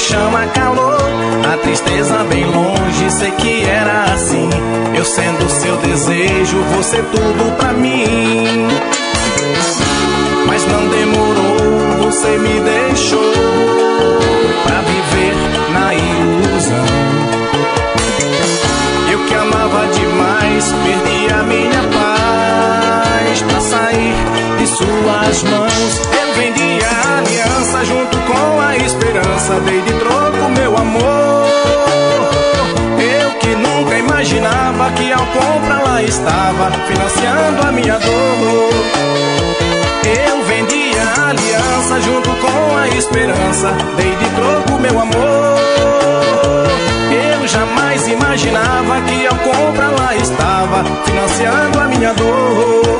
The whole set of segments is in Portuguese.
chama calor, a tristeza bem longe, sei que era assim. Eu sendo seu desejo, você tudo pra mim. Mas não demorou, você me deixou pra viver na ilusão. Eu que amava demais, perdi a minha paz pra sair de suas mãos. Eu vendi a aliança junto com a esperança, dei de troco meu amor. Eu que nunca imaginava que ao comprar lá estava financiando a minha dor. Eu vendi a aliança junto com a esperança, dei de troco meu amor. Eu jamais imaginava que ao comprar lá estava financiando a minha dor.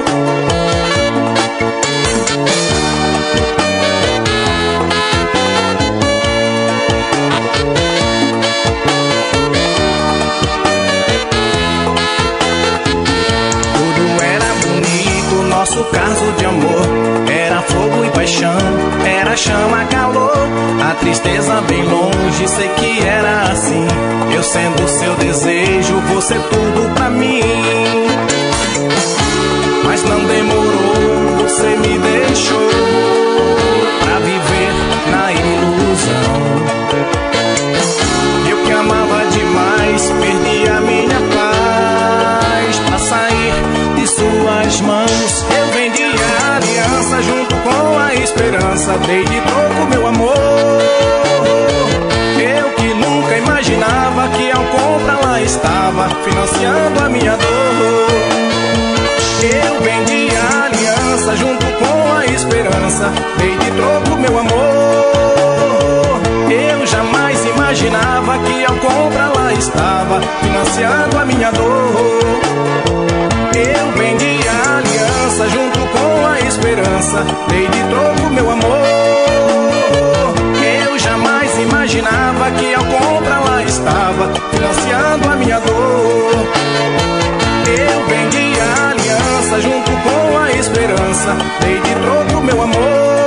Tudo era bonito, nosso caso de amor. Era fogo e paixão, era chama, calor, a tristeza bem longe, sei que era assim. Eu sendo seu desejo, você tudo pra mim. Mas não demorou, você me deixou pra viver na ilusão. Eu que amava demais, perdi a minha paz pra sair de suas mãos. Eu vendi a aliança junto com a esperança, dei de troco meu amor. Eu que nunca imaginava que ao comprar lá estava financiando a minha dor. Eu vendi a aliança junto com a esperança, dei de troco meu amor. Eu jamais imaginava que ao comprar lá estava financiando a minha dor. Eu vendi a aliança junto com a esperança, dei de troco meu amor. Eu jamais imaginava que ao comprar lá estava financiando a minha dor. Eu vendi a aliança junto com a esperança, dei de troco meu amor.